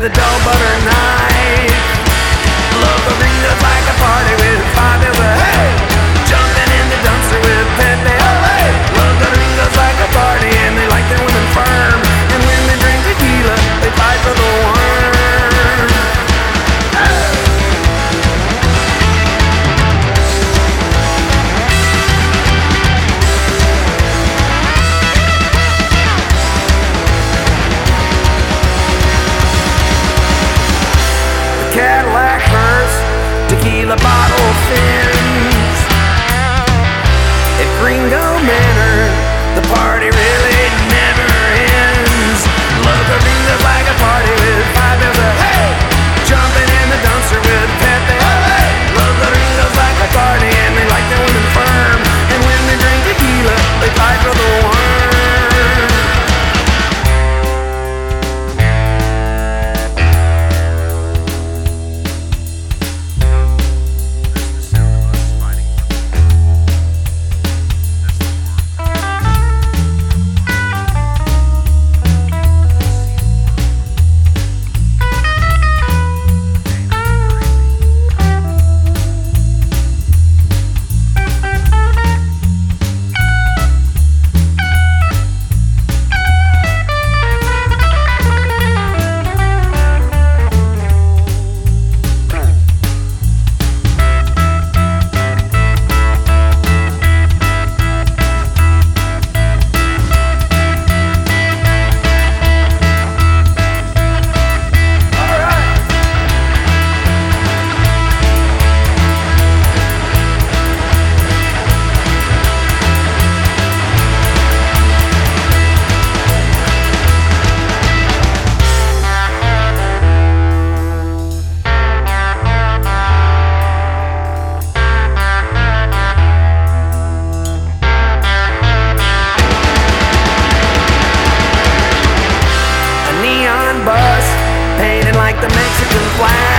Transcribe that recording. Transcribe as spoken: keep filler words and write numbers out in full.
with a dull butter knife. Love the ring that's like a party with five bells a hey, jumping in the dumpster with Pepe Ole. Love the ring that's like a party and they like their women firm, and when they drink tequila they fight for the worm. Hey. Cadillac hearse, tequila bottle fins. At Gringo Manor, the party really never ends. Love the ring that's like a party with five bells a hey, jumping in the dumpster with Pepe Ole. Love the ring that's like a party and they like their women firm, and when they drink tequila they fight for the worm. Like the Mexican flag.